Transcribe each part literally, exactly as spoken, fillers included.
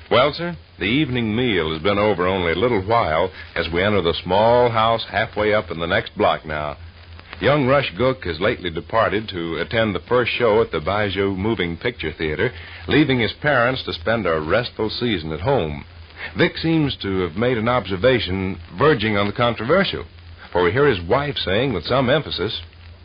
Well, sir, the evening meal has been over only a little while as we enter the small house halfway up in the next block now. Young Rush Gook has lately departed to attend the first show at the Bijou Moving Picture Theater, leaving his parents to spend a restful season at home. Vic seems to have made an observation verging on the controversial, for we hear his wife saying with some emphasis,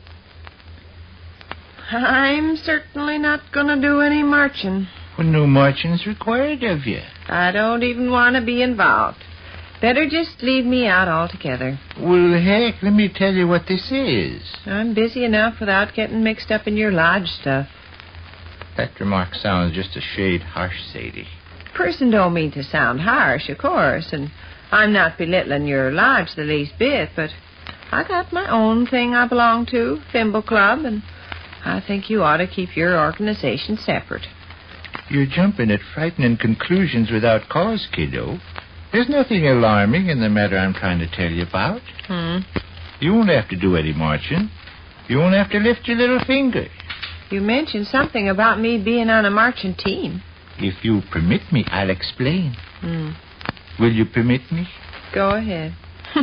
I'm certainly not going to do any marching. Well, no marching's required of you. I don't even want to be involved. Better just leave me out altogether. Well, heck, let me tell you what this is. I'm busy enough without getting mixed up in your lodge stuff. That remark sounds just a shade harsh, Sadie. Person don't mean to sound harsh, of course, and I'm not belittling your lodge the least bit, but I got my own thing I belong to, Thimble Club, and I think you ought to keep your organization separate. You're jumping at frightening conclusions without cause, kiddo. There's nothing alarming in the matter I'm trying to tell you about. Hmm. You won't have to do any marching. You won't have to lift your little finger. You mentioned something about me being on a marching team. If you permit me, I'll explain. Hmm. Will you permit me? Go ahead.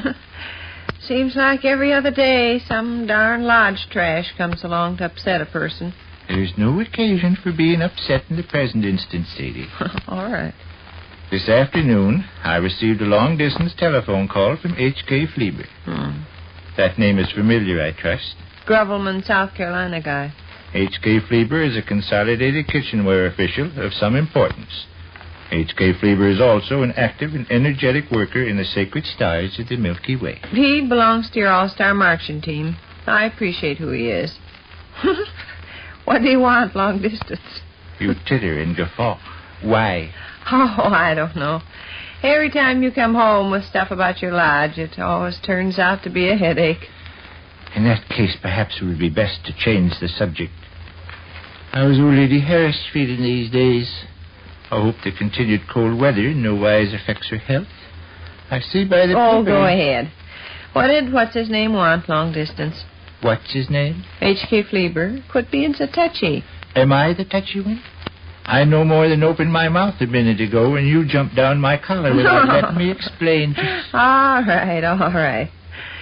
Seems like every other day some darn lodge trash comes along to upset a person. There's no occasion for being upset in the present instance, Sadie. All right. This afternoon, I received a long-distance telephone call from H K Fleber. Hmm. That name is familiar, I trust. Grovelman, South Carolina guy. H K Fleber is a consolidated kitchenware official of some importance. H K Fleber is also an active and energetic worker in the sacred stars of the Milky Way. He belongs to your all-star marching team. I appreciate who he is. What do you want, long distance? You titter and guffaw. Why? Oh, I don't know. Every time you come home with stuff about your lodge, it always turns out to be a headache. In that case, perhaps it would be best to change the subject. How's old Lady Harris feeling these days? I hope the continued cold weather in no wise affects her health. I see by the Oh, paper... go ahead. What did what's-his-name want, long distance? What's his name? H K Fleber. Quit being so touchy. Am I the touchy one? I no more than opened my mouth a minute ago when you jumped down my collar without letting me explain. All right, all right.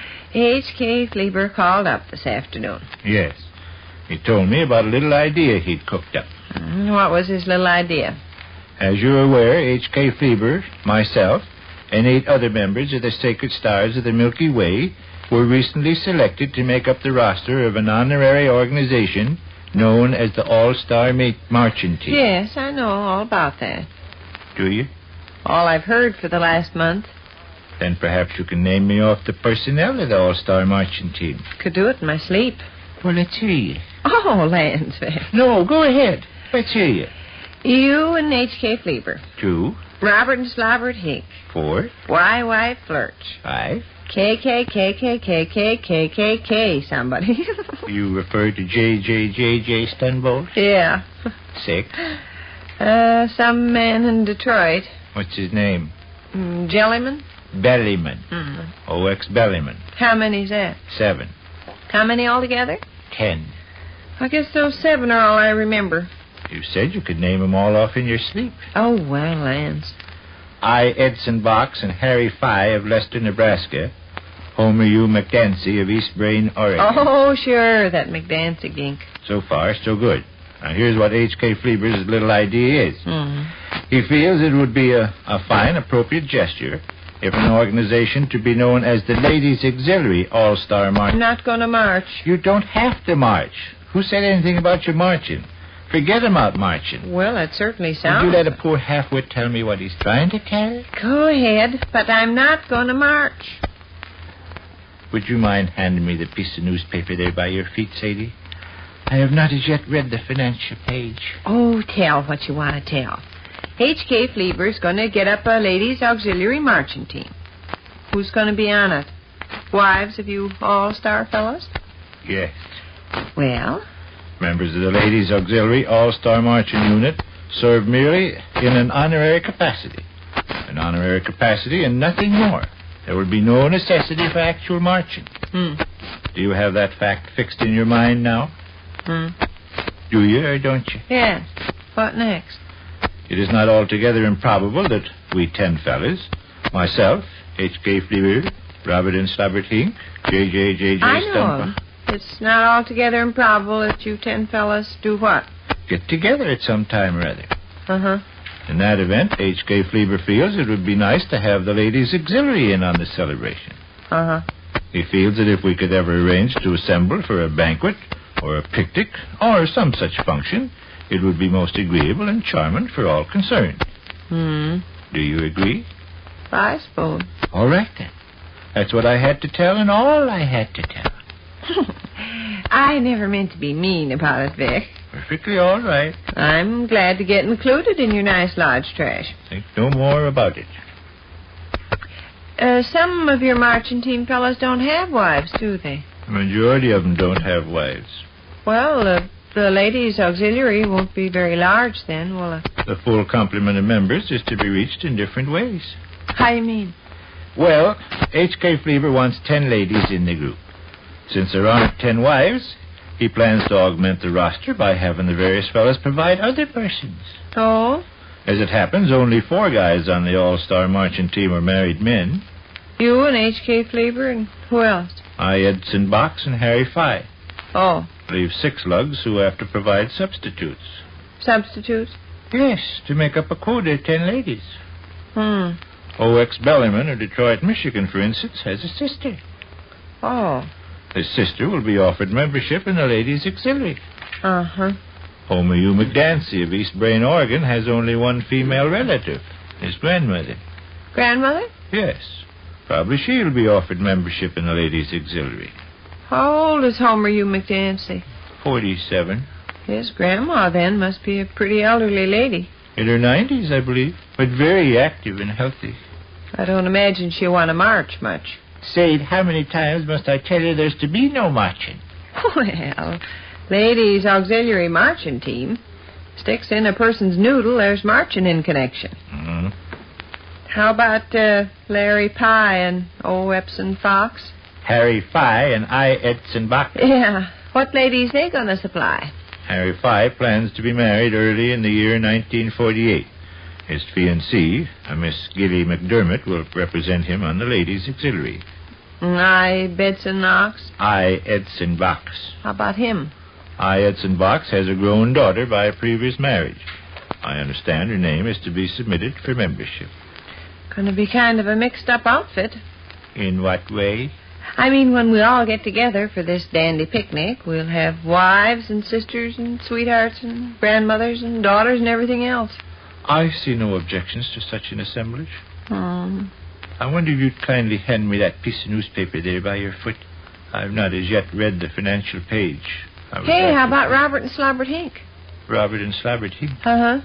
H K Fleber called up this afternoon. Yes. He told me about a little idea he'd cooked up. Mm, what was his little idea? As you're aware, H K Fleber, myself, and eight other members of the Sacred Stars of the Milky Way were recently selected to make up the roster of an honorary organization known as the All-Star Ma- Marching Team. Yes, I know all about that. Do you? All I've heard for the last month. Then perhaps you can name me off the personnel of the All-Star Marching Team. Could do it in my sleep. Well, let's hear you. Oh, Lansville. No, go ahead. Let's hear you. You and H K Fleber. Two. Robert and Slobbert Hink. Four. Y Y Flirch. Five. K K K K K K K K K somebody. You refer to J J J J Stunbolt? Yeah. Six. Uh, some man in Detroit. What's his name? Mm, Jellyman? Bellyman. Mm. O X Bellyman. How many's that? Seven. How many altogether? Ten. I guess those seven are all I remember. You said you could name them all off in your sleep. Oh, well, Lance. I, Edson Box, and Harry Fye of Lester, Nebraska. Homer U. McDancy of East Brain, Oregon. Oh, sure, that McDancy gink. So far, so good. Now, here's what H K Fleber's little idea is. Mm-hmm. He feels it would be a, a fine, appropriate gesture if an organization to be known as the Ladies Auxiliary All-Star March... I'm not going to march. You don't have to march. Who said anything about your marching? Forget about marching. Well, that certainly sounds... Would you let a poor half-wit tell me what he's trying to tell? Go ahead, but I'm not going to march. Would you mind handing me the piece of newspaper there by your feet, Sadie? I have not as yet read the financial page. Oh, tell what you want to tell. H K Fleber's going to get up a ladies' auxiliary marching team. Who's going to be on it? Wives of you all-star fellows? Yes. Well? Members of the Ladies' Auxiliary All-Star Marching Unit serve merely in an honorary capacity. An honorary capacity and nothing more. There will be no necessity for actual marching. Hmm. Do you have that fact fixed in your mind now? Hmm. Do you or don't you? Yes. What next? It is not altogether improbable that we ten fellas, myself, H K. Fleaver, Robert and Slabbert Hink, J J J J I know. Stump, It's not altogether improbable that you ten fellas do what? get together at some time or other. Uh-huh. In that event, H K. Fleaver feels it would be nice to have the ladies' auxiliary in on the celebration. Uh-huh. He feels that if we could ever arrange to assemble for a banquet or a picnic or some such function, it would be most agreeable and charming for all concerned. Hmm. Do you agree? I suppose. All right, then. That's what I had to tell and all I had to tell. I never meant to be mean about it, Vic. Perfectly all right. I'm glad to get included in your nice lodge trash. Think no more about it. Uh, some of your marching team fellows don't have wives, do they? The majority of them don't have wives. Well, uh, the ladies' auxiliary won't be very large then, will it? The full complement of members is to be reached in different ways. How do you mean? Well, H K. Fleaver wants ten ladies in the group. Since there aren't ten wives, he plans to augment the roster by having the various fellows provide other persons. Oh? As it happens, only four guys on the all-star marching team are married men. You and H K. Fleaver and who else? I, Edson Box, and Harry Fye. Oh, Leave six lugs who have to provide substitutes. substitutes? Yes, to make up a quota of ten ladies. Hmm. O X. Bellerman of Detroit, Michigan, for instance, has a sister. Oh. His sister will be offered membership in the ladies' auxiliary. Uh-huh. Homer U. McDancy of East Brain, Oregon, has only one female relative, his grandmother. Grandmother? Yes. Probably she'll be offered membership in the ladies' auxiliary. How old is Homer U. McDancy? Forty-seven. His grandma, then, must be a pretty elderly lady. In her nineties, I believe, but very active and healthy. I don't imagine she'll want to march much. Say, how many times must I tell you there's to be no marching? Well, ladies' auxiliary marching team. Sticks in a person's noodle, there's marching in connection. Mm-hmm. How about uh, Larry Pye and O. Epson Fox? Harry Fye and I. Edson Bach. Yeah. What ladies they gonna supply? Harry Fye plans to be married early in the year nineteen forty-eight. His fiancée, a Miss Gilly McDermott, will represent him on the ladies' auxiliary. I. Bedson Knox? I. Edson Box. How about him? I. Edson Box has a grown daughter by a previous marriage. I understand her name is to be submitted for membership. Gonna be kind of a mixed-up outfit. In what way? I mean, when we all get together for this dandy picnic, we'll have wives and sisters and sweethearts and grandmothers and daughters and everything else. I see no objections to such an assemblage. Hmm. I wonder if you'd kindly hand me that piece of newspaper there by your foot. I've not as yet read the financial page. I was Hey, after- how about Robert and Slobbert Hink? Robert and Slabbert Hink? Uh-huh.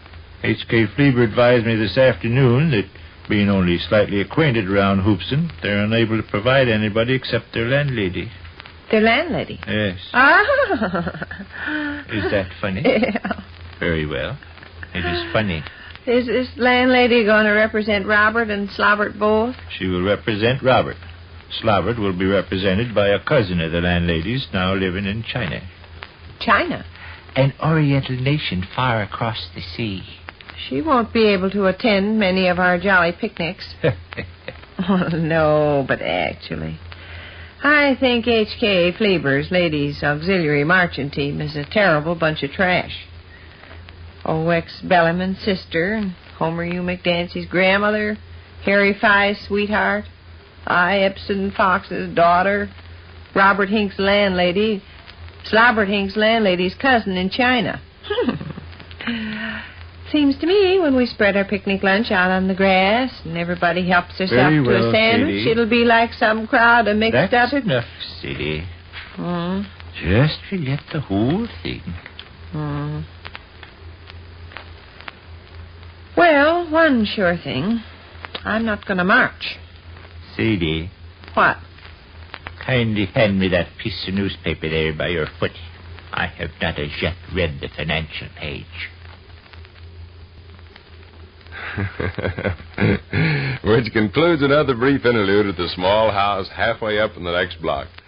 H K. Fleaver advised me this afternoon that, being only slightly acquainted around Hoopson, they're unable to provide anybody except their landlady. Their landlady. Yes. Ah. Is that funny? Yeah. Very well. It is funny. Is this landlady going to represent Robert and Slobbert both? She will represent Robert. Slobbert will be represented by a cousin of the landlady's now living in China. China. An oriental nation far across the sea. She won't be able to attend many of our jolly picnics. Oh, no, but actually, I think H K. Fleaver's Ladies Auxiliary Marching Team is a terrible bunch of trash. O X. Bellerman's sister, and Homer U. McDancy's grandmother, Harry Fye's sweetheart, I. Epson Fox's daughter, Robert Hink's landlady, Slobbert Hink's landlady's cousin in China. Seems to me when we spread our picnic lunch out on the grass and everybody helps herself Very to well, a sandwich, Sadie. it'll be like some crowd of mixed That's up... enough, Sadie. Mm. Just forget the whole thing. Mm. Well, one sure thing. I'm not going to march. Sadie, What? kindly hand me that piece of newspaper there by your foot. I have not as yet read the financial page. Which concludes another brief interlude at the small house halfway up in the next block.